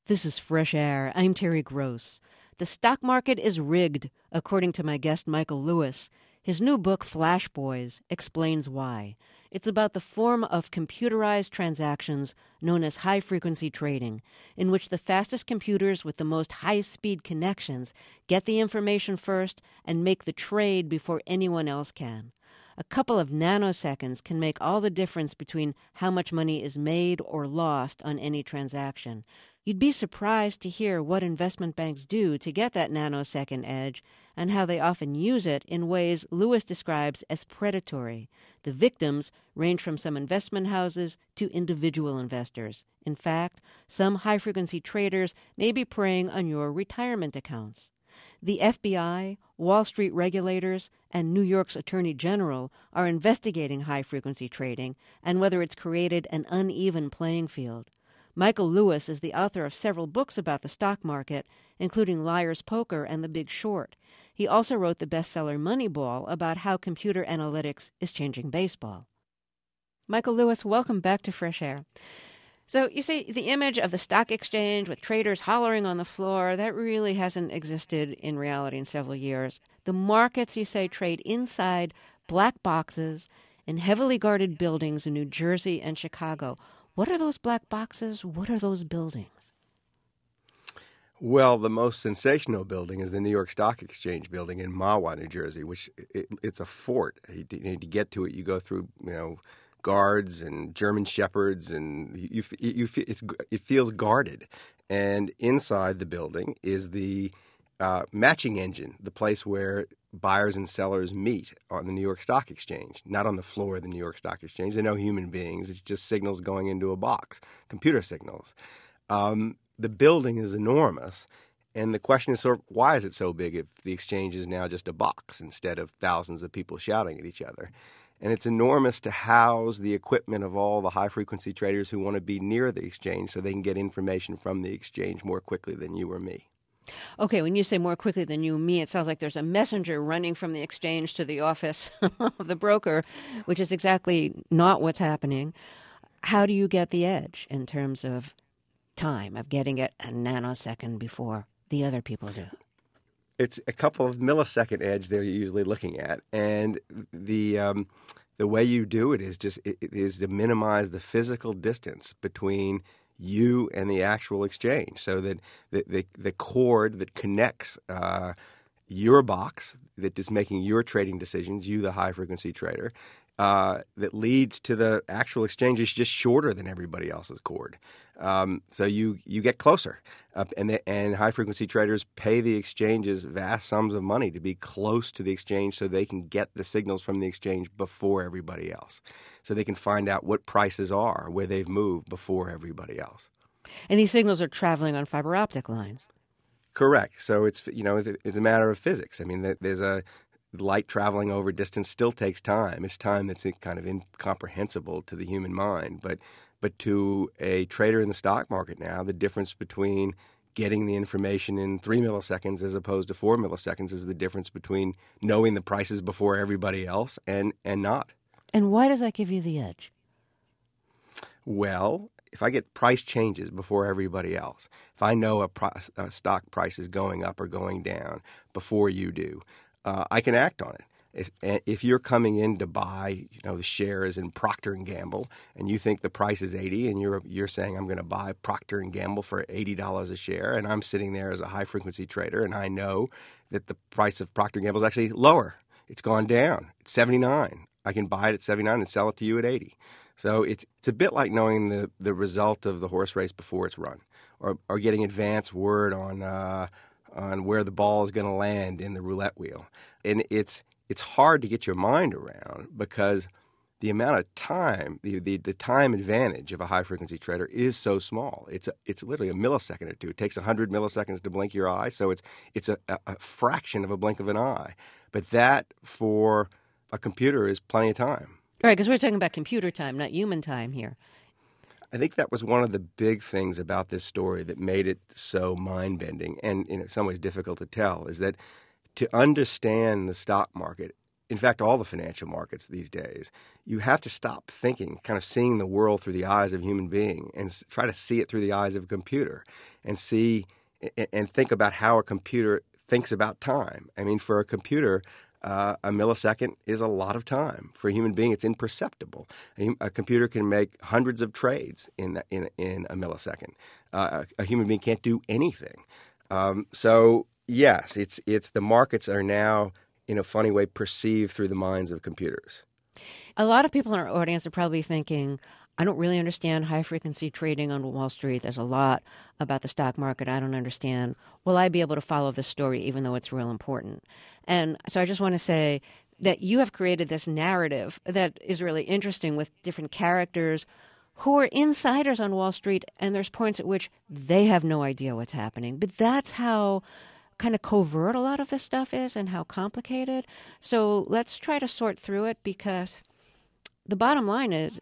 This is Fresh Air. I'm Terry Gross. The stock market is rigged, according to my guest Michael Lewis. His new book, Flash Boys, explains why. It's about the form of computerized transactions known as high-frequency trading, in which the fastest computers with the most high-speed connections get the information first and make the trade before anyone else can. A couple of nanoseconds can make all the difference between how much money is made or lost on any transaction. You'd be surprised to hear what investment banks do to get that nanosecond edge and how they often use it in ways Lewis describes as predatory. The victims range from some investment houses to individual investors. In fact, some high-frequency traders may be preying on your retirement accounts. The FBI, Wall Street regulators, and New York's Attorney General are investigating high-frequency trading and whether it's created an uneven playing field. Michael Lewis is the author of several books about the stock market, including Liar's Poker and The Big Short. He also wrote the bestseller Moneyball about how computer analytics is changing baseball. Michael Lewis, welcome back to Fresh Air. So you say the image of the stock exchange with traders hollering on the floor, that really hasn't existed in reality in several years. The markets, you say, trade inside black boxes in heavily guarded buildings in New Jersey and Chicago. What are those black boxes? What are those buildings? Well, the most sensational building is the New York Stock Exchange building in Mahwah, New Jersey, which it's a fort. You need to get to it. You go through, guards and German shepherds, and it feels guarded. And inside the building is the matching engine, the place where buyers and sellers meet on the New York Stock Exchange, not on the floor of the New York Stock Exchange. They're no human beings. It's just signals going into a box, computer signals. The building is enormous, and the question is why is it so big if the exchange is now just a box instead of thousands of people shouting at each other? And it's enormous to house the equipment of all the high-frequency traders who want to be near the exchange so they can get information from the exchange more quickly than you or me. Okay, when you say more quickly than you and me, it sounds like there's a messenger running from the exchange to the office of the broker, which is exactly not what's happening. How do you get the edge in terms of time, of getting it a nanosecond before the other people do? It's a couple of millisecond edge they're usually looking at, and the way you do it is to minimize the physical distance between you and the actual exchange, so that the cord that connects your box that is making your trading decisions, you the high-frequency trader, that leads to the actual exchange is just shorter than everybody else's cord. So you get closer, and high-frequency traders pay the exchanges vast sums of money to be close to the exchange so they can get the signals from the exchange before everybody else. So they can find out what prices are, where they've moved before everybody else. And these signals are traveling on fiber optic lines. Correct. So it's a matter of physics. I mean, there's a light traveling over distance still takes time. It's time that's kind of incomprehensible to the human mind. But to a trader in the stock market now, the difference between getting the information in 3 milliseconds as opposed to 4 milliseconds is the difference between knowing the prices before everybody else and not. And why does that give you the edge? Well, if I get price changes before everybody else, if I know a stock price is going up or going down before you do, I can act on it. If you're coming in to buy, the shares in Procter & Gamble, and you think the price is $80, and you're saying I'm going to buy Procter & Gamble for $80 a share, and I'm sitting there as a high-frequency trader, and I know that the price of Procter & Gamble is actually lower. It's gone down. It's $79. I can buy it at $79 and sell it to you at $80. So it's a bit like knowing the result of the horse race before it's run, or getting advance word on where the ball is going to land in the roulette wheel. And it's hard to get your mind around because the amount of time, the time advantage of a high-frequency trader is so small. It's literally a millisecond or two. It takes 100 milliseconds to blink your eye, so it's a fraction of a blink of an eye. But that, for a computer, is plenty of time. Right, because we're talking about computer time, not human time here. I think that was one of the big things about this story that made it so mind-bending and in some ways difficult to tell, is that to understand the stock market in fact, all the financial markets these days, you have to stop thinking, kind of seeing the world through the eyes of a human being and try to see it through the eyes of a computer and think about how a computer thinks about time. I mean, for a computer, a millisecond is a lot of time. For a human being, it's imperceptible. A computer can make hundreds of trades in a millisecond. A human being can't do anything. So yes, it's the markets are now, in a funny way, perceived through the minds of computers. A lot of people in our audience are probably thinking, I don't really understand high-frequency trading on Wall Street. There's a lot about the stock market I don't understand. Will I be able to follow this story even though it's real important? And so I just want to say that you have created this narrative that is really interesting with different characters who are insiders on Wall Street, and there's points at which they have no idea what's happening. But that's how kind of covert a lot of this stuff is and how complicated. So let's try to sort through it, because the bottom line is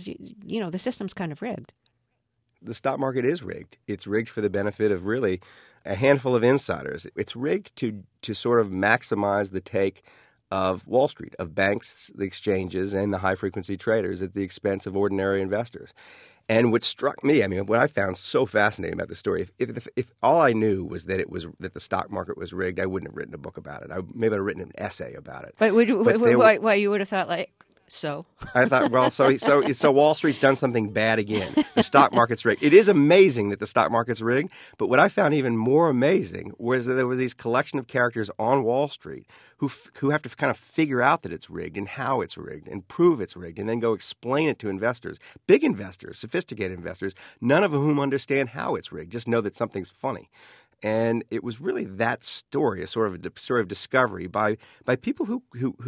the system's kind of rigged. The stock market is rigged. It's rigged for the benefit of really a handful of insiders. It's rigged to sort of maximize the take of Wall Street, of banks, the exchanges, and the high-frequency traders at the expense of ordinary investors. And what struck me, I mean, what I found so fascinating about the story, if all I knew was that that the stock market was rigged, I wouldn't have written a book about it. Maybe I'd have written an essay about it. But why you would have thought like, so? I thought, well, so Wall Street's done something bad again. The stock market's rigged. It is amazing that the stock market's rigged, but what I found even more amazing was that there was these collection of characters on Wall Street who have to kind of figure out that it's rigged and how it's rigged and prove it's rigged and then go explain it to investors, big investors, sophisticated investors, none of whom understand how it's rigged, just know that something's funny. And it was really that story, a sort of discovery by people who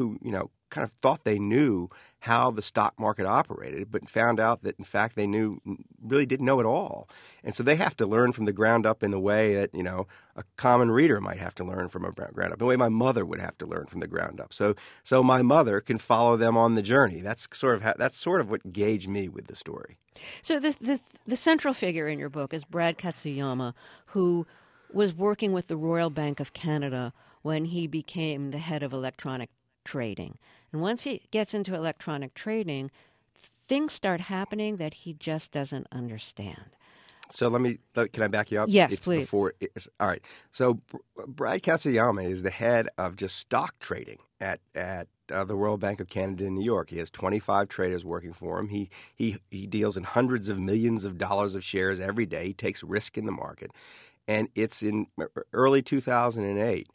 kind of thought they knew how the stock market operated, but found out that in fact they really didn't know it all. And so they have to learn from the ground up in the way that a common reader might have to learn from a ground up, the way my mother would have to learn from the ground up. So my mother can follow them on the journey. That's sort of what engaged me with the story. So the central figure in your book is Brad Katsuyama, who was working with the Royal Bank of Canada when he became the head of electronic trading. And once he gets into electronic trading, things start happening that he just doesn't understand. So can I back you up? Yes, please. All right. So Brad Katsuyama is the head of just stock trading at the Royal Bank of Canada in New York. He has 25 traders working for him. He deals in hundreds of millions of dollars of shares every day. He takes risk in the market. And it's in early 2008.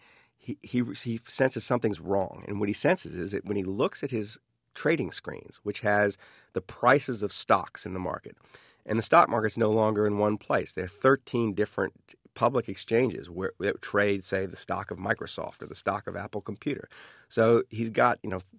He senses something's wrong. And what he senses is that when he looks at his trading screens, which has the prices of stocks in the market, and the stock market's no longer in one place. There are 13 different public exchanges that trade, say, the stock of Microsoft or the stock of Apple Computer. So he's got,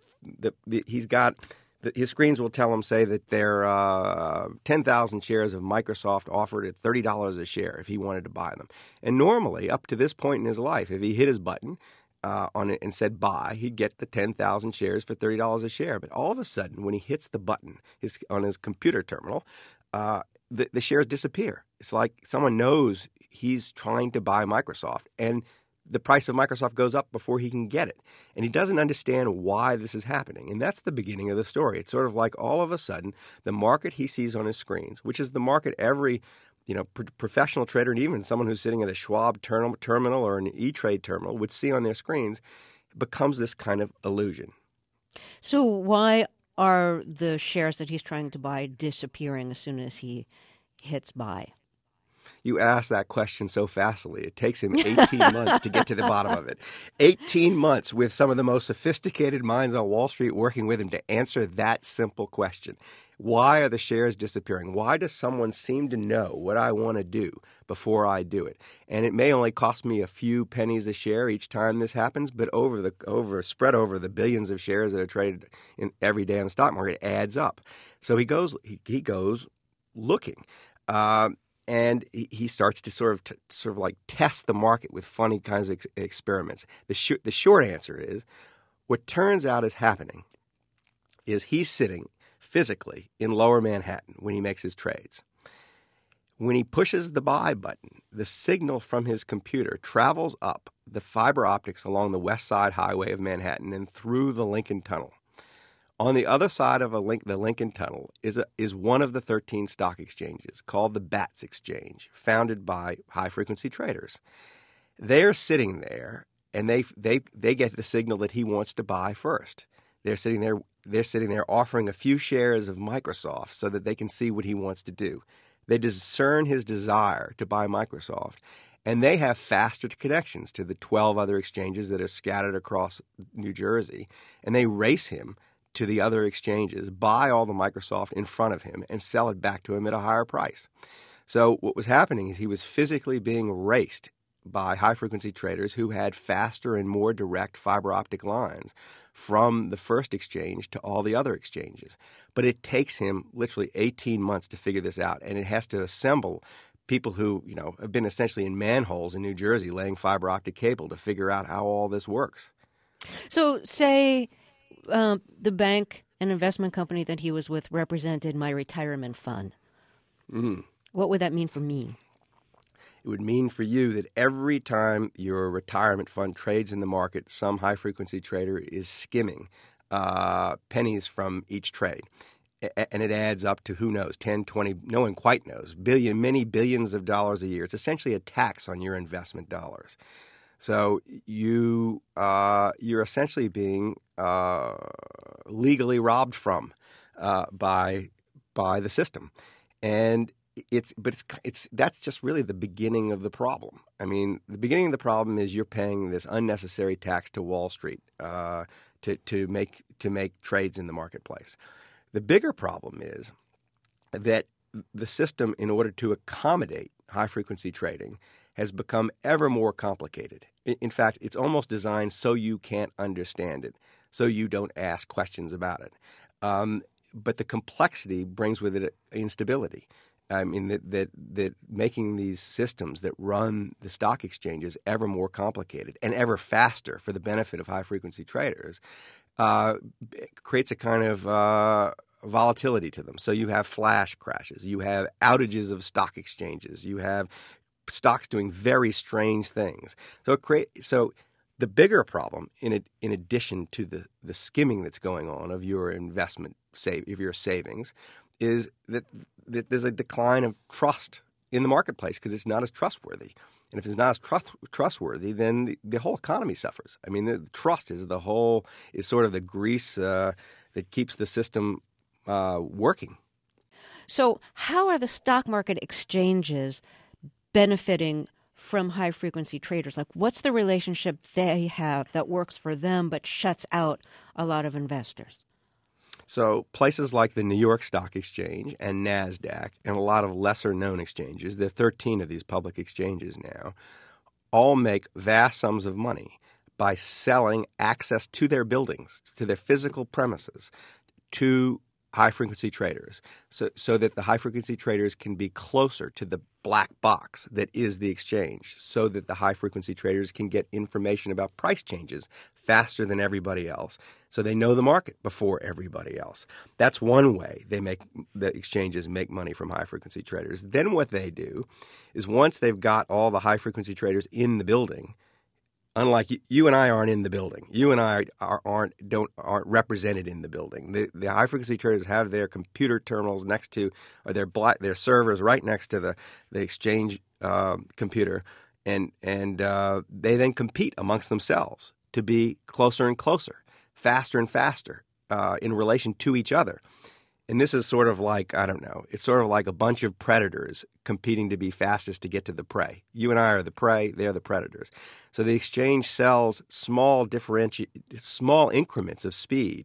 his screens will tell him, say, that there are 10,000 shares of Microsoft offered at $30 a share if he wanted to buy them. And normally, up to this point in his life, if he hit his button on it and said buy, he'd get the 10,000 shares for $30 a share. But all of a sudden, when he hits the button on his computer terminal, the shares disappear. It's like someone knows he's trying to buy Microsoft, and the price of Microsoft goes up before he can get it. And he doesn't understand why this is happening. And that's the beginning of the story. It's sort of like all of a sudden, the market he sees on his screens, which is the market every professional trader and even someone who's sitting at a Schwab terminal or an E-Trade terminal would see on their screens, becomes this kind of illusion. So why are the shares that he's trying to buy disappearing as soon as he hits buy? You ask that question so fastly. It takes him 18 months to get to the bottom of it. 18 months with some of the most sophisticated minds on Wall Street working with him to answer that simple question. Why are the shares disappearing? Why does someone seem to know what I want to do before I do it? And it may only cost me a few pennies a share each time this happens, but spread over the billions of shares that are traded every day on the stock market, it adds up. So he goes looking. And he starts to sort of like test the market with funny kinds of experiments. The short answer is, what turns out is happening is he's sitting physically in Lower Manhattan when he makes his trades. When he pushes the buy button, the signal from his computer travels up the fiber optics along the West Side Highway of Manhattan and through the Lincoln Tunnel. On the other side of the Lincoln Tunnel is one of the 13 stock exchanges called the BATS Exchange, founded by high-frequency traders. They're sitting there, and they get the signal that he wants to buy first. They're sitting there offering a few shares of Microsoft so that they can see what he wants to do. They discern his desire to buy Microsoft, and they have faster connections to the 12 other exchanges that are scattered across New Jersey, and they race him to the other exchanges, buy all the Microsoft in front of him, and sell it back to him at a higher price. So what was happening is he was physically being raced by high-frequency traders who had faster and more direct fiber optic lines from the first exchange to all the other exchanges. But it takes him literally 18 months to figure this out, and it has to assemble people who, have been essentially in manholes in New Jersey laying fiber optic cable to figure out how all this works. So say the bank and investment company that he was with represented my retirement fund. What would that mean for me? It would mean for you that every time your retirement fund trades in the market, some high-frequency trader is skimming pennies from each trade. And it adds up to, who knows, 10, 20, no one quite knows, many billions of dollars a year. It's essentially a tax on your investment dollars. So you're essentially being legally robbed from by the system, and that's just really the beginning of the problem. I mean, the beginning of the problem is you're paying this unnecessary tax to Wall Street to make trades in the marketplace. The bigger problem is that the system, in order to accommodate high-frequency trading, has become ever more complicated. In fact, it's almost designed so you can't understand it, so you don't ask questions about it. But the complexity brings with it instability. I mean, that making these systems that run the stock exchanges ever more complicated and ever faster for the benefit of high-frequency traders creates a kind of volatility to them. So you have flash crashes. You have outages of stock exchanges. You have stocks doing very strange things. So the bigger problem, in addition to the skimming that's going on of your of your savings, is that there's a decline of trust in the marketplace because it's not as trustworthy. And if it's not as trustworthy, then the whole economy suffers. I mean, the trust is sort of the grease that keeps the system working. So how are the stock market exchanges benefiting from high-frequency traders? Like, what's the relationship they have that works for them but shuts out a lot of investors? So places like the New York Stock Exchange and NASDAQ and a lot of lesser-known exchanges, there are 13 of these public exchanges now, all make vast sums of money by selling access to their buildings, to their physical premises, to high-frequency traders, so that the high-frequency traders can be closer to the black box that is the exchange, so that the high-frequency traders can get information about price changes faster than everybody else, so they know the market before everybody else. That's one way the exchanges make money from high-frequency traders. Then what they do is, once they've got all the high-frequency traders in the building, unlike you and I aren't in the building. You and I aren't represented in the building. The high frequency traders have their computer terminals next to, or their servers right next to the exchange computer, and they then compete amongst themselves to be closer and closer, faster and faster in relation to each other. And this is sort of like, I don't know, it's sort of like a bunch of predators competing to be fastest to get to the prey. You and I are the prey, they're the predators. So the exchange sells small increments of speed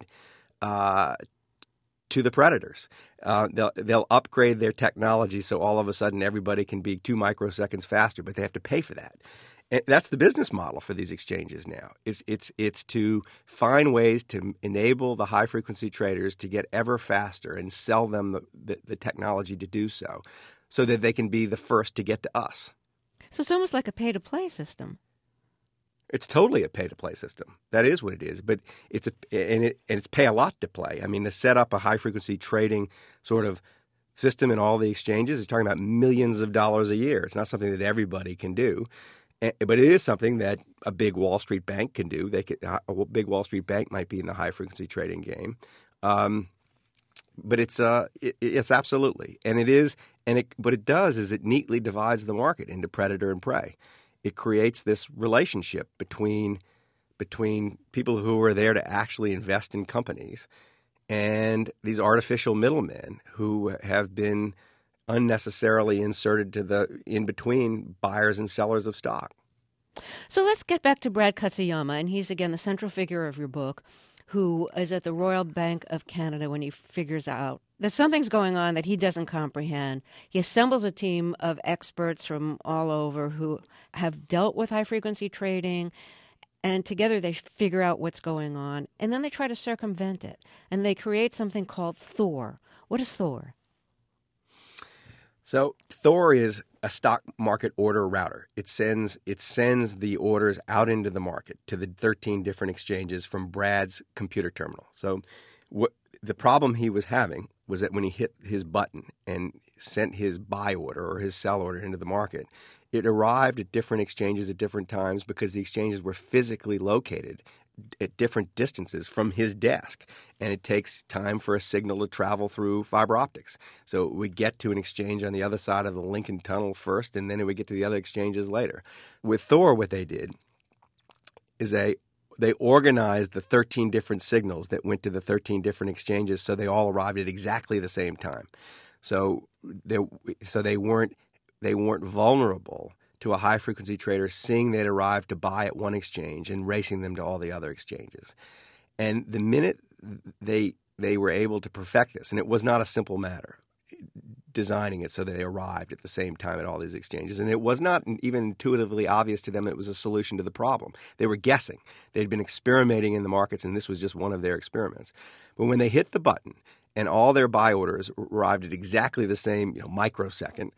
to the predators. They'll upgrade their technology so all of a sudden everybody can be 2 microseconds faster, but they have to pay for that. And that's the business model for these exchanges now. It's to find ways to enable the high-frequency traders to get ever faster and sell them the technology to do so that they can be the first to get to us. So it's almost like a pay-to-play system. It's totally a pay-to-play system. That is what it is. But it's pay a lot to play. I mean, to set up a high-frequency trading sort of system in all the exchanges. You're talking about millions of dollars a year. It's not something that everybody can do. But it is something that a big Wall Street bank can do. A big Wall Street bank might be in the high-frequency trading game. But it's absolutely. And it is – what it does is it neatly divides the market into predator and prey. It creates this relationship between people who are there to actually invest in companies and these artificial middlemen who have been unnecessarily inserted in between buyers and sellers of stock. So let's get back to Brad Katsuyama, and he's again the central figure of your book, who is at the Royal Bank of Canada when he figures out that something's going on that he doesn't comprehend. He assembles a team of experts from all over who have dealt with high-frequency trading, and together they figure out what's going on, and then they try to circumvent it, and they create something called Thor. What is Thor? So Thor is a stock market order router. It sends the orders out into the market to the 13 different exchanges from Brad's computer terminal. So the problem he was having was that when he hit his button and sent his buy order or his sell order into the market, it arrived at different exchanges at different times because the exchanges were physically located at different distances from his desk, and it takes time for a signal to travel through fiber optics. So we get to an exchange on the other side of the Lincoln Tunnel first, and then we get to the other exchanges later. With Thor, what they did is they organized the 13 different signals that went to the 13 different exchanges, so they all arrived at exactly the same time. So they weren't vulnerable to a high-frequency trader seeing they'd arrived to buy at one exchange and racing them to all the other exchanges. And the minute they were able to perfect this, and it was not a simple matter, designing it so that they arrived at the same time at all these exchanges. And it was not even intuitively obvious to them that it was a solution to the problem. They were guessing. They'd been experimenting in the markets, and this was just one of their experiments. But when they hit the button and all their buy orders arrived at exactly the same microsecond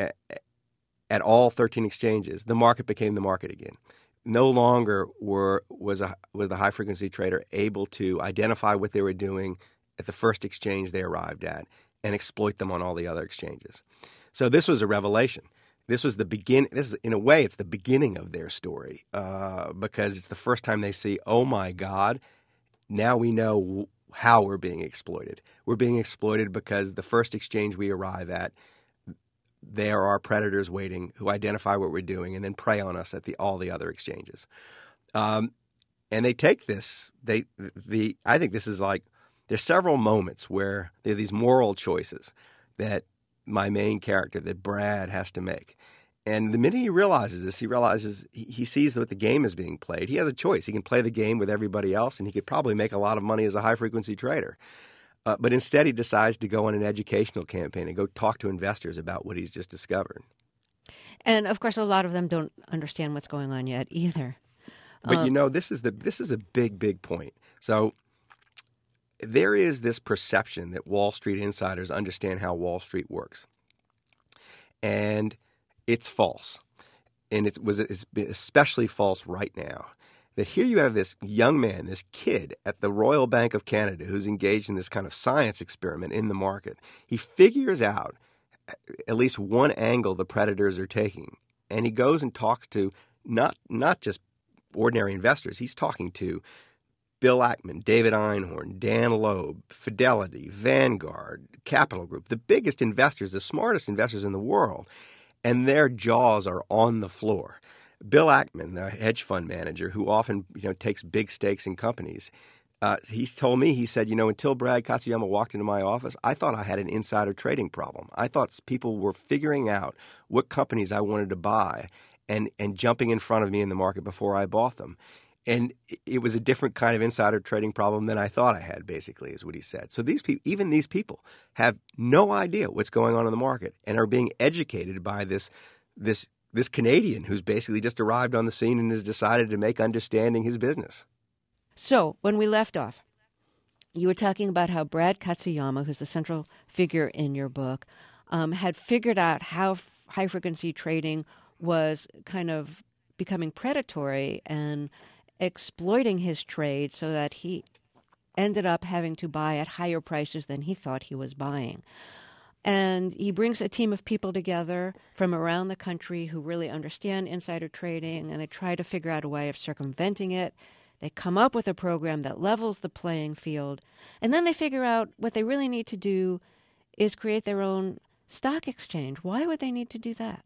at all 13 exchanges, the market became the market again. No longer was the high-frequency trader able to identify what they were doing at the first exchange they arrived at and exploit them on all the other exchanges. So this was a revelation. This was the begin. In a way, it's the beginning of their story because it's the first time they see, oh my God, now we know how we're being exploited. We're being exploited because the first exchange we arrive at, there are predators waiting who identify what we're doing and then prey on us at all the other exchanges. And they take this. I think this is like there's several moments where there are these moral choices that my main character, that Brad, has to make. And the minute he realizes this, he sees that the game is being played. He has a choice. He can play the game with everybody else, and he could probably make a lot of money as a high-frequency trader. But instead, he decides to go on an educational campaign and go talk to investors about what he's just discovered. And, of course, a lot of them don't understand what's going on yet either. But, this is a big, big point. So there is this perception that Wall Street insiders understand how Wall Street works. And it's false. And it's especially false right now. That here you have this young man, this kid at the Royal Bank of Canada who's engaged in this kind of science experiment in the market. He figures out at least one angle the predators are taking, and he goes and talks to not just ordinary investors. He's talking to Bill Ackman, David Einhorn, Dan Loeb, Fidelity, Vanguard, Capital Group, the biggest investors, the smartest investors in the world, and their jaws are on the floor. Bill Ackman, the hedge fund manager who often takes big stakes in companies, he told me, he said, until Brad Katsuyama walked into my office, I thought I had an insider trading problem. I thought people were figuring out what companies I wanted to buy and jumping in front of me in the market before I bought them. And it was a different kind of insider trading problem than I thought I had, basically, is what he said. So even these people have no idea what's going on in the market and are being educated by this Canadian who's basically just arrived on the scene and has decided to make understanding his business. So when we left off, you were talking about how Brad Katsuyama, who's the central figure in your book, had figured out how high-frequency trading was kind of becoming predatory and exploiting his trade so that he ended up having to buy at higher prices than he thought he was buying. And he brings a team of people together from around the country who really understand insider trading, and they try to figure out a way of circumventing it. They come up with a program that levels the playing field. And then they figure out what they really need to do is create their own stock exchange. Why would they need to do that?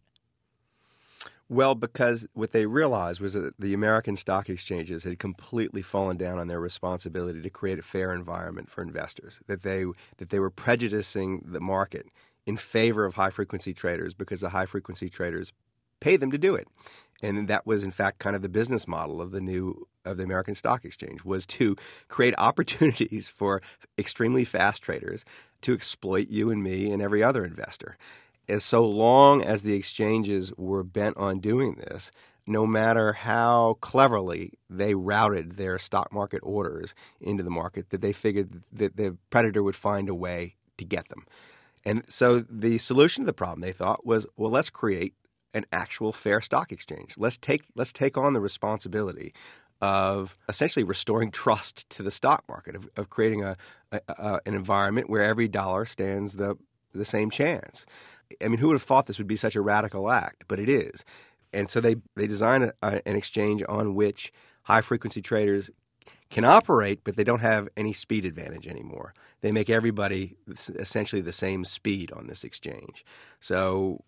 Well, because what they realized was that the American stock exchanges had completely fallen down on their responsibility to create a fair environment for investors, that they were prejudicing the market in favor of high-frequency traders because the high-frequency traders pay them to do it. And that was, in fact, kind of the business model of the American Stock Exchange, was to create opportunities for extremely fast traders to exploit you and me and every other investor. As so long as the exchanges were bent on doing this, no matter how cleverly they routed their stock market orders into the market, that they figured that the predator would find a way to get them. And so the solution to the problem, they thought, was, well, let's create an actual fair stock exchange. Let's take on the responsibility of essentially restoring trust to the stock market, of creating an environment where every dollar stands the same chance. I mean, who would have thought this would be such a radical act? But it is. And so they designed an exchange on which high-frequency traders can operate, but they don't have any speed advantage anymore. They make everybody essentially the same speed on this exchange. So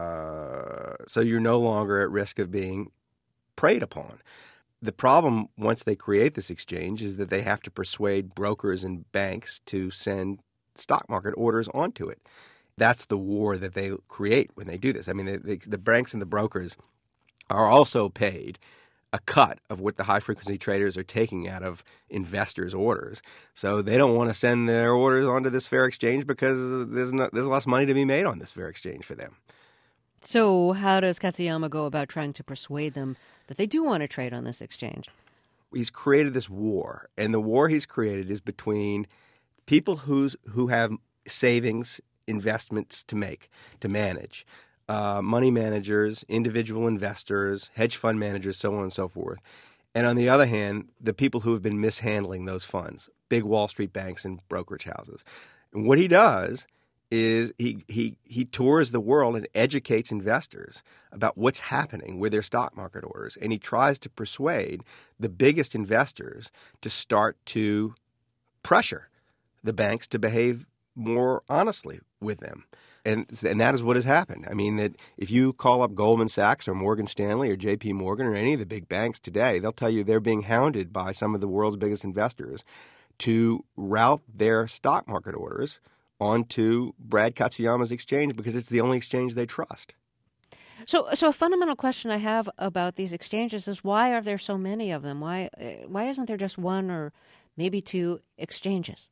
you're no longer at risk of being preyed upon. The problem, once they create this exchange, is that they have to persuade brokers and banks to send stock market orders onto it. That's the war that they create when they do this. I mean, the banks and the brokers are also paid a cut of what the high-frequency traders are taking out of investors' orders. So they don't want to send their orders onto this fair exchange because there's less money to be made on this fair exchange for them. So how does Katsuyama go about trying to persuade them that they do want to trade on this exchange? He's created this war, and the war he's created is between people who have savings, investments to manage, money managers, individual investors, hedge fund managers, so on and so forth. And on the other hand, the people who have been mishandling those funds, big Wall Street banks and brokerage houses. And what he does is he tours the world and educates investors about what's happening with their stock market orders. And he tries to persuade the biggest investors to start to pressure the banks to behave more honestly with them. And that is what has happened. I mean, that if you call up Goldman Sachs or Morgan Stanley or J.P. Morgan or any of the big banks today, they'll tell you they're being hounded by some of the world's biggest investors to route their stock market orders onto Brad Katsuyama's exchange because it's the only exchange they trust. So a fundamental question I have about these exchanges is, why are there so many of them? Why isn't there just one or maybe two exchanges?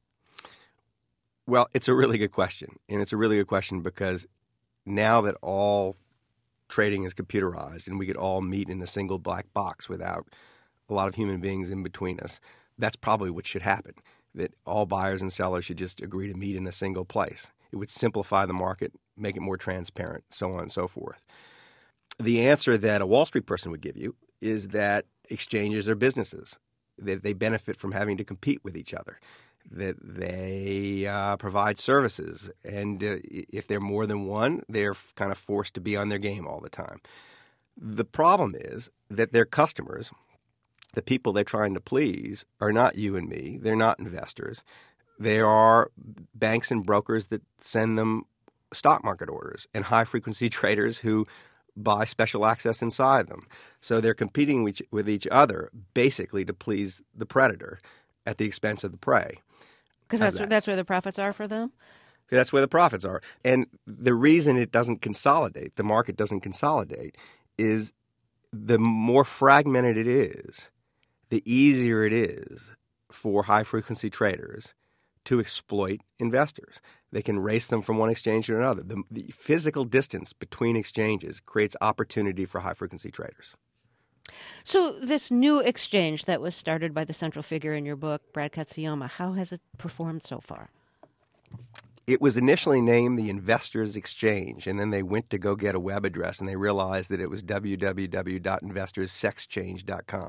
Well, it's a really good question. And it's a really good question because now that all trading is computerized and we could all meet in a single black box without a lot of human beings in between us, that's probably what should happen, that all buyers and sellers should just agree to meet in a single place. It would simplify the market, make it more transparent, so on and so forth. The answer that a Wall Street person would give you is that exchanges are businesses, that they benefit from having to compete with each other, that they provide services. And if they're more than one, they're kind of forced to be on their game all the time. The problem is that their customers, the people they're trying to please, are not you and me. They're not investors. They are banks and brokers that send them stock market orders and high-frequency traders who buy special access inside them. So they're competing with each other basically to please the predator at the expense of the prey. Because that's where the profits are for them? That's where the profits are. And the reason it doesn't consolidate, the market doesn't consolidate, is the more fragmented it is, the easier it is for high-frequency traders to exploit investors. They can race them from one exchange to another. The physical distance between exchanges creates opportunity for high-frequency traders. So this new exchange that was started by the central figure in your book, Brad Katsuyama, how has it performed so far? It was initially named the Investors Exchange, and then they went to go get a web address, and they realized that it was www.investorssexchange.com.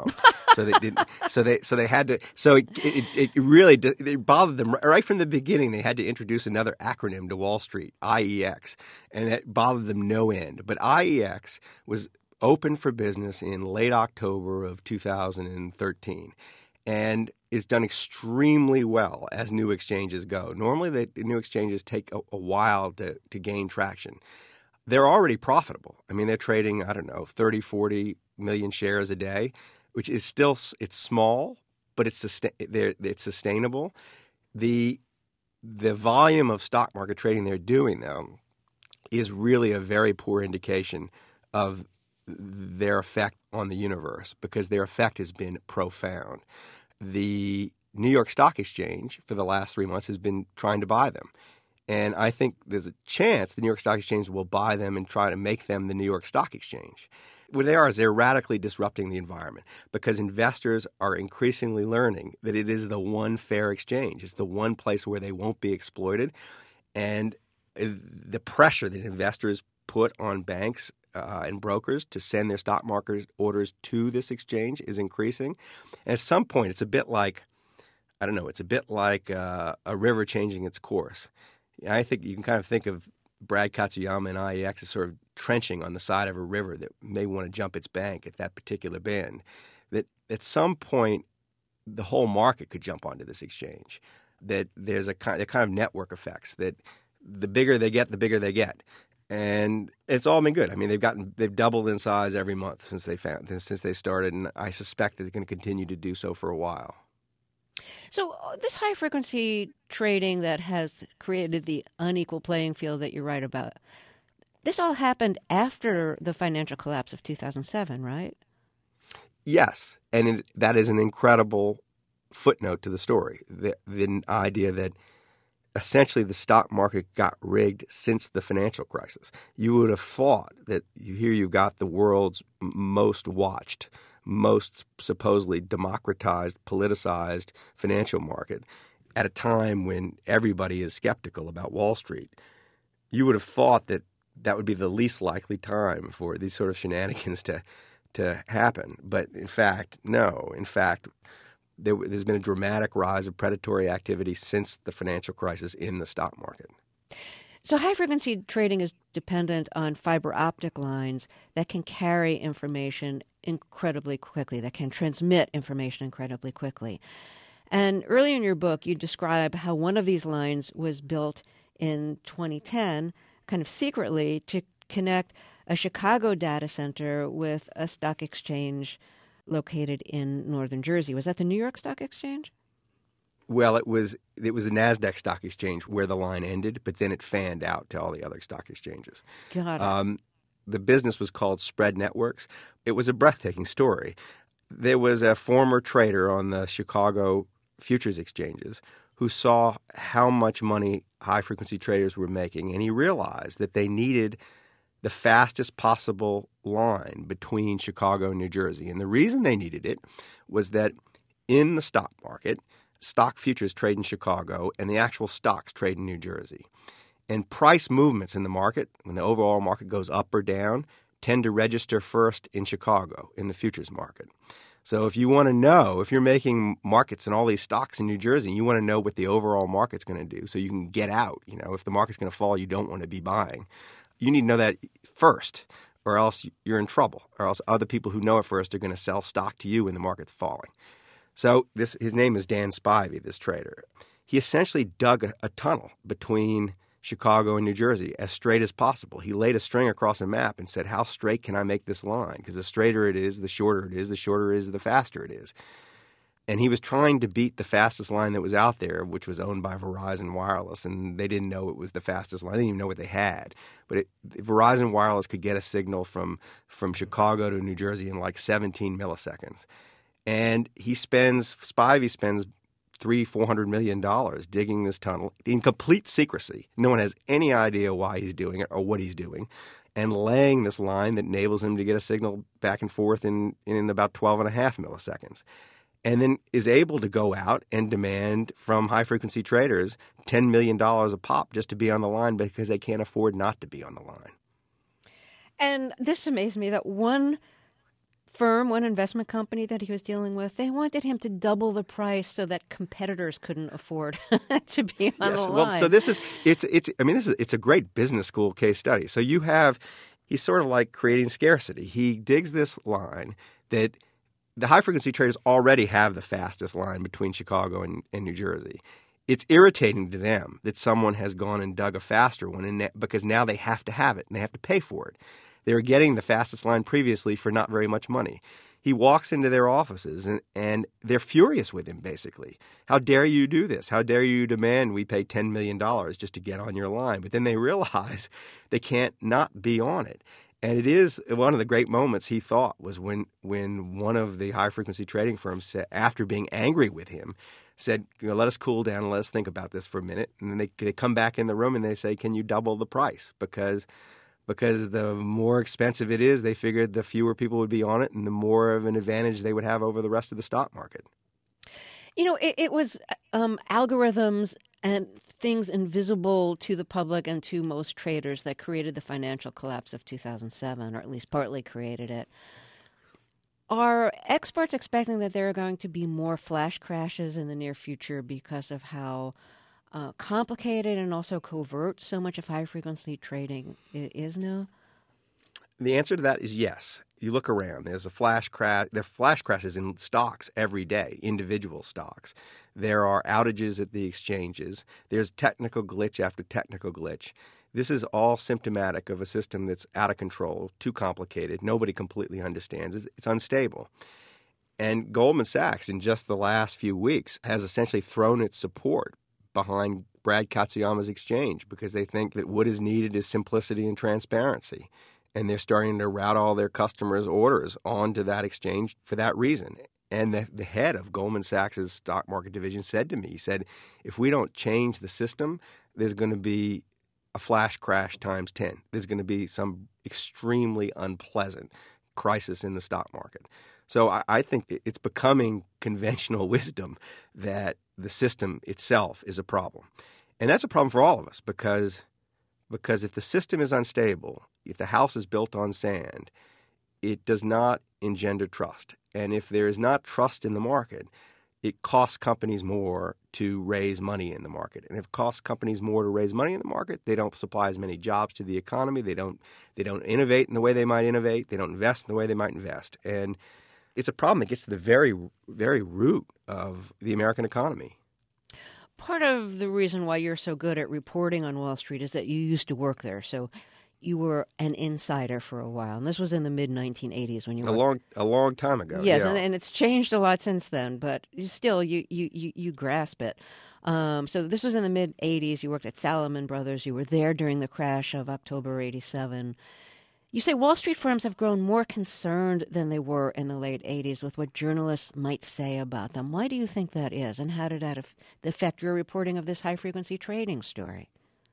So they didn't. So they had to. So it really it bothered them right from the beginning. They had to introduce another acronym to Wall Street, IEX, and that bothered them no end. But IEX was open for business in late October of 2013, and it's done extremely well as new exchanges go. Normally, the new exchanges take a while to gain traction. They're already profitable. I mean, they're trading, 30, 40 million shares a day, which is still, it's small, but it's sustainable. The volume of stock market trading they're doing, though, is really a very poor indication of their effect on the universe, because their effect has been profound. The New York Stock Exchange for the last 3 months has been trying to buy them. And I think there's a chance the New York Stock Exchange will buy them and try to make them the New York Stock Exchange. What they are is they're radically disrupting the environment, because investors are increasingly learning that it is the one fair exchange. It's the one place where they won't be exploited. And the pressure that investors put on banks and brokers to send their stock market orders to this exchange is increasing. And at some point, it's a bit like, a river changing its course. I think you can kind of think of Brad Katsuyama and IEX as sort of trenching on the side of a river that may want to jump its bank at that particular bend. That at some point, the whole market could jump onto this exchange. That there's a kind of network effects that the bigger they get, the bigger they get. And it's all been good. I mean, they've doubled in size every month since they started, and I suspect that they're going to continue to do so for a while. So this high-frequency trading that has created the unequal playing field that you write about, this all happened after the financial collapse of 2007, right? Yes, and that is an incredible footnote to the story. The idea that essentially the stock market got rigged since the financial crisis. You would have thought that you've got the world's most watched, most supposedly democratized, politicized financial market at a time when everybody is skeptical about Wall Street. You would have thought that would be the least likely time for these sort of shenanigans to happen. But in fact, no. In fact, there's been a dramatic rise of predatory activity since the financial crisis in the stock market. So high-frequency trading is dependent on fiber optic lines that can carry information incredibly quickly, that can transmit information incredibly quickly. And earlier in your book, you describe how one of these lines was built in 2010, kind of secretly, to connect a Chicago data center with a stock exchange located in northern Jersey. Was that the New York Stock Exchange? Well, it was the NASDAQ Stock Exchange where the line ended, but then it fanned out to all the other stock exchanges. Got it. The business was called Spread Networks. It was a breathtaking story. There was a former trader on the Chicago futures exchanges who saw how much money high-frequency traders were making, and he realized that they needed the fastest possible line between Chicago and New Jersey. And the reason they needed it was that in the stock market, stock futures trade in Chicago and the actual stocks trade in New Jersey. And price movements in the market, when the overall market goes up or down, tend to register first in Chicago in the futures market. So if you want to know, if you're making markets in all these stocks in New Jersey, you want to know what the overall market's going to do so you can get out. If the market's going to fall, you don't want to be buying. You need to know that first, or else you're in trouble, or else other people who know it first are going to sell stock to you when the market's falling. So his name is Dan Spivey, this trader. He essentially dug a tunnel between Chicago and New Jersey as straight as possible. He laid a string across a map and said, how straight can I make this line? Because the straighter it is, the shorter it is, the shorter it is, the faster it is. And he was trying to beat the fastest line that was out there, which was owned by Verizon Wireless, and they didn't know it was the fastest line. They didn't even know what they had. But Verizon Wireless could get a signal from Chicago to New Jersey in like 17 milliseconds. And Spivey spends $300-400 million digging this tunnel in complete secrecy. No one has any idea why he's doing it or what he's doing, and laying this line that enables him to get a signal back and forth in about 12.5 milliseconds. And then is able to go out and demand from high-frequency traders $10 million a pop just to be on the line because they can't afford not to be on the line. And this amazed me that one firm, one investment company that he was dealing with, they wanted him to double the price so that competitors couldn't afford to be on the line. Well, so it's a great business school case study. So he's sort of like creating scarcity. He digs this line that the high-frequency traders already have the fastest line between Chicago and New Jersey. It's irritating to them that someone has gone and dug a faster one because now they have to have it and they have to pay for it. They were getting the fastest line previously for not very much money. He walks into their offices and they're furious with him, basically. How dare you do this? How dare you demand we pay $10 million just to get on your line? But then they realize they can't not be on it. And it is one of the great moments, he thought, was when one of the high-frequency trading firms said, after being angry with him, said, let us cool down and let us think about this for a minute. And then they come back in the room and they say, can you double the price? Because the more expensive it is, they figured the fewer people would be on it and the more of an advantage they would have over the rest of the stock market. It was algorithms and things invisible to the public and to most traders that created the financial collapse of 2007, or at least partly created it. Are experts expecting that there are going to be more flash crashes in the near future because of how complicated and also covert so much of high-frequency trading is now? The answer to that is yes. You look around. There's a flash crash. There are flash crashes in stocks every day, individual stocks. There are outages at the exchanges. There's technical glitch after technical glitch. This is all symptomatic of a system that's out of control, too complicated. Nobody completely understands. It's unstable. And Goldman Sachs, in just the last few weeks, has essentially thrown its support behind Brad Katsuyama's exchange because they think that what is needed is simplicity and transparency. And they're starting to route all their customers' orders onto that exchange for that reason. And the head of Goldman Sachs' stock market division said to me, he said, if we don't change the system, there's going to be a flash crash times 10. There's going to be some extremely unpleasant crisis in the stock market. So I think it's becoming conventional wisdom that the system itself is a problem. And that's a problem for all of us because if the system is unstable, if the house is built on sand, it does not engender trust. And if there is not trust in the market, it costs companies more to raise money in the market. And if it costs companies more to raise money in the market, they don't supply as many jobs to the economy. They don't innovate in the way they might innovate. They don't invest in the way they might invest. And it's a problem that gets to the very, very root of the American economy. Part of the reason why you're so good at reporting on Wall Street is that you used to work there. So you were an insider for a while. And this was in the mid-1980s when you were... A long time ago. Yes, yeah. and it's changed a lot since then, but still you grasp it. So this was in the mid-80s. You worked at Salomon Brothers. You were there during the crash of October 87. You say Wall Street firms have grown more concerned than they were in the late 80s with what journalists might say about them. Why do you think that is, and how did that affect your reporting of this high-frequency trading story?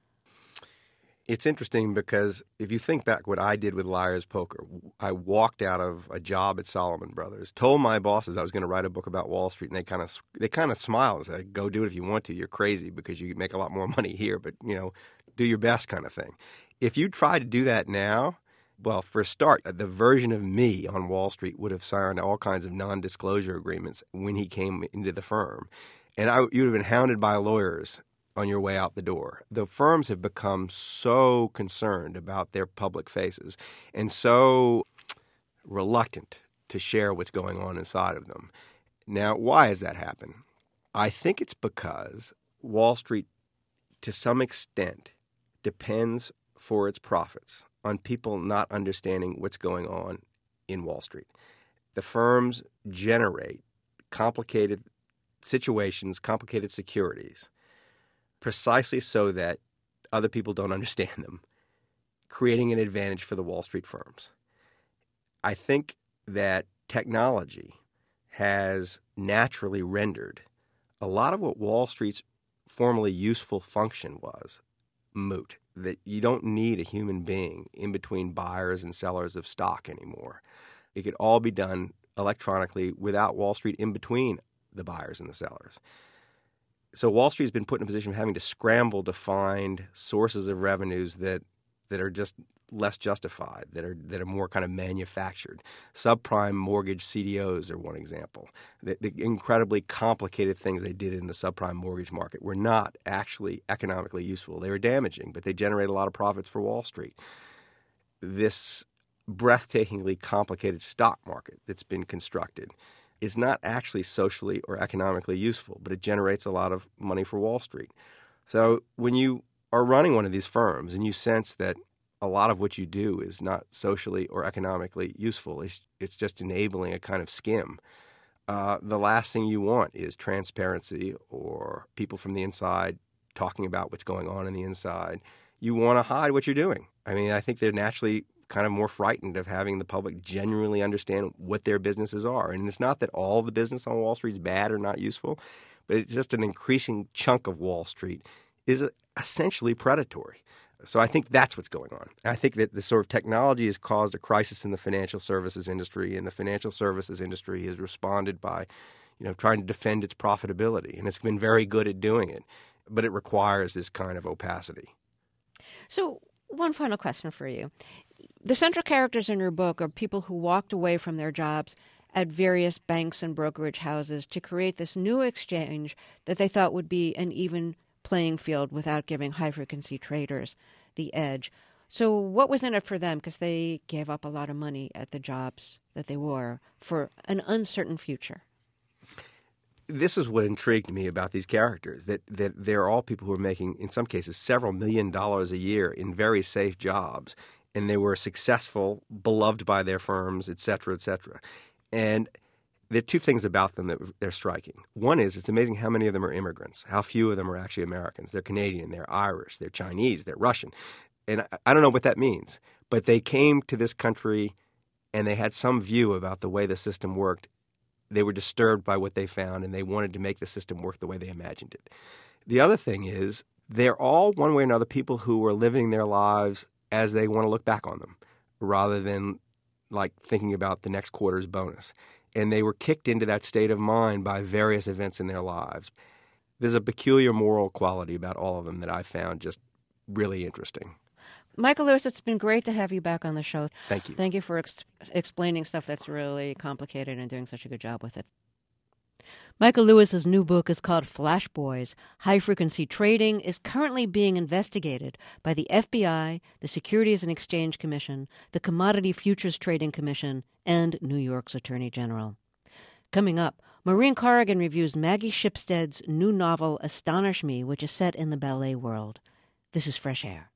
It's interesting because if you think back what I did with Liar's Poker, I walked out of a job at Salomon Brothers, told my bosses I was going to write a book about Wall Street, and they kind of smiled and said, "Go do it if you want to. You're crazy because you make a lot more money here, but do your best," kind of thing. If you try to do that now, well, for a start, the version of me on Wall Street would have signed all kinds of non-disclosure agreements when he came into the firm, and you would have been hounded by lawyers on your way out the door. The firms have become so concerned about their public faces and so reluctant to share what's going on inside of them. Now, why has that happened? I think it's because Wall Street, to some extent, depends for its profits on people not understanding what's going on in Wall Street. The firms generate complicated situations, complicated securities, precisely so that other people don't understand them, creating an advantage for the Wall Street firms. I think that technology has naturally rendered a lot of what Wall Street's formerly useful function was moot, that you don't need a human being in between buyers and sellers of stock anymore. It could all be done electronically without Wall Street in between the buyers and the sellers. So Wall Street's been put in a position of having to scramble to find sources of revenues that are just less justified, that are more kind of manufactured. Subprime mortgage CDOs are one example. The incredibly complicated things they did in the subprime mortgage market were not actually economically useful. They were damaging, but they generate a lot of profits for Wall Street. This breathtakingly complicated stock market that's been constructed is not actually socially or economically useful, but it generates a lot of money for Wall Street. So when you are running one of these firms and you sense that a lot of what you do is not socially or economically useful, it's just enabling a kind of skim, the last thing you want is transparency or people from the inside talking about what's going on in the inside. You want to hide what you're doing. I mean, I think they're naturally kind of more frightened of having the public genuinely understand what their businesses are. And it's not that all the business on Wall Street is bad or not useful, but it's just an increasing chunk of Wall Street is essentially predatory. So I think that's what's going on. And I think that the sort of technology has caused a crisis in the financial services industry, and the financial services industry has responded by, trying to defend its profitability. And it's been very good at doing it, but it requires this kind of opacity. So one final question for you. The central characters in your book are people who walked away from their jobs at various banks and brokerage houses to create this new exchange that they thought would be an even playing field without giving high-frequency traders the edge. So what was in it for them? Because they gave up a lot of money at the jobs that they were for an uncertain future. This is what intrigued me about these characters, that they're all people who are making, in some cases, several $1 million a year in very safe jobs, and they were successful, beloved by their firms, et cetera, et cetera. And there are two things about them that they're striking. One is it's amazing how many of them are immigrants, how few of them are actually Americans. They're Canadian, they're Irish, they're Chinese, they're Russian. And I don't know what that means, but they came to this country and they had some view about the way the system worked. They were disturbed by what they found, and they wanted to make the system work the way they imagined it. The other thing is they're all, one way or another, people who are living their lives as they want to look back on them rather than like thinking about the next quarter's bonus. And they were kicked into that state of mind by various events in their lives. There's a peculiar moral quality about all of them that I found just really interesting. Michael Lewis, it's been great to have you back on the show. Thank you. Thank you for explaining stuff that's really complicated and doing such a good job with it. Michael Lewis's new book is called Flash Boys. High-frequency trading is currently being investigated by the FBI, the Securities and Exchange Commission, the Commodity Futures Trading Commission, and New York's Attorney General. Coming up, Maureen Corrigan reviews Maggie Shipstead's new novel Astonish Me, which is set in the ballet world. This is Fresh Air.